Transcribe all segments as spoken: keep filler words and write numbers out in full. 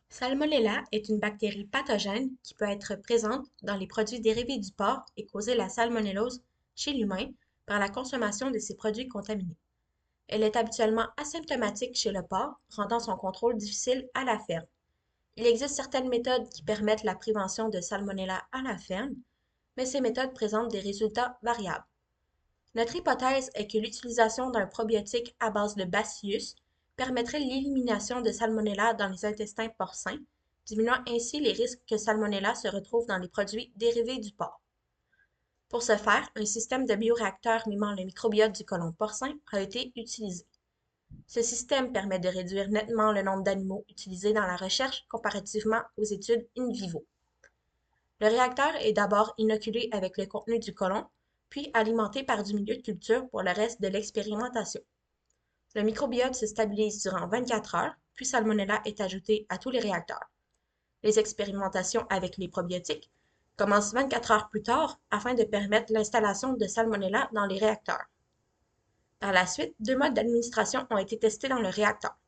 Salmonella est une bactérie pathogène qui peut être présente dans les produits dérivés du porc et causer la salmonellose chez l'humain par la consommation de ces produits contaminés. Elle est habituellement asymptomatique chez le porc, rendant son contrôle difficile à la ferme. Il existe certaines méthodes qui permettent la prévention de salmonella à la ferme, mais ces méthodes présentent des résultats variables. Notre hypothèse est que l'utilisation d'un probiotique à base de Bacillus permettrait l'élimination de Salmonella dans les intestins porcins, diminuant ainsi les risques que Salmonella se retrouve dans les produits dérivés du porc. Pour ce faire, un système de bioréacteur mimant le microbiote du côlon porcin a été utilisé. Ce système permet de réduire nettement le nombre d'animaux utilisés dans la recherche comparativement aux études in vivo. Le réacteur est d'abord inoculé avec le contenu du côlon, puis alimenté par du milieu de culture pour le reste de l'expérimentation. Le microbiote se stabilise durant vingt-quatre heures, puis Salmonella est ajouté à tous les réacteurs. Les expérimentations avec les probiotiques commencent vingt-quatre heures plus tard afin de permettre l'installation de Salmonella dans les réacteurs. Par la suite, deux modes d'administration ont été testés dans le réacteur.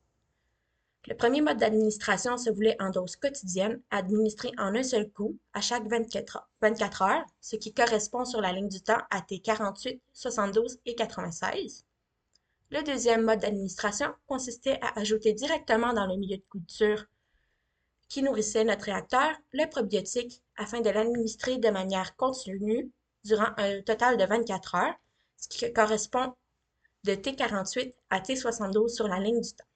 Le premier mode d'administration se voulait en dose quotidienne, administrée en un seul coup à chaque vingt-quatre heures, ce qui correspond sur la ligne du temps à T quarante-huit, soixante-douze et quatre-vingt-seize. Le deuxième mode d'administration consistait à ajouter directement dans le milieu de culture qui nourrissait notre réacteur le probiotique afin de l'administrer de manière continue durant un total de vingt-quatre heures, ce qui correspond de T quarante-huit à T soixante-douze sur la ligne du temps.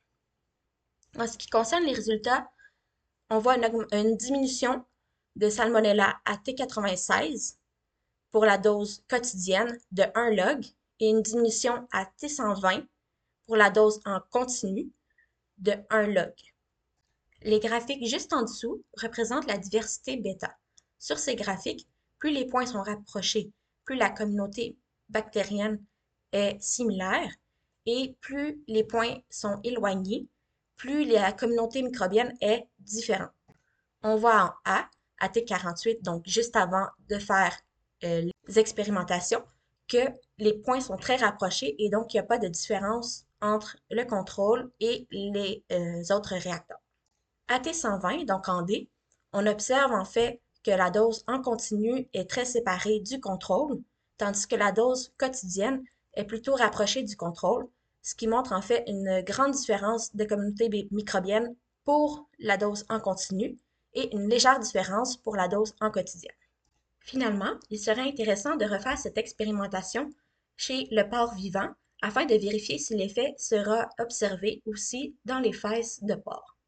En ce qui concerne les résultats, on voit une, une diminution de Salmonella à T quatre-vingt-seize pour la dose quotidienne de un log et une diminution à T cent vingt pour la dose en continu de un log. Les graphiques juste en dessous représentent la diversité bêta. Sur ces graphiques, plus les points sont rapprochés, plus la communauté bactérienne est similaire et plus les points sont éloignés, plus la communauté microbienne est différente. On voit en A, à T quarante-huit, donc juste avant de faire euh, les expérimentations, que les points sont très rapprochés et donc il n'y a pas de différence entre le contrôle et les euh, autres réacteurs. À T cent vingt, donc en D, on observe en fait que la dose en continu est très séparée du contrôle, tandis que la dose quotidienne est plutôt rapprochée du contrôle, ce qui montre en fait une grande différence de communauté microbienne pour la dose en continu et une légère différence pour la dose en quotidien. Finalement, il serait intéressant de refaire cette expérimentation chez le porc vivant afin de vérifier si l'effet sera observé aussi dans les fesses de porc.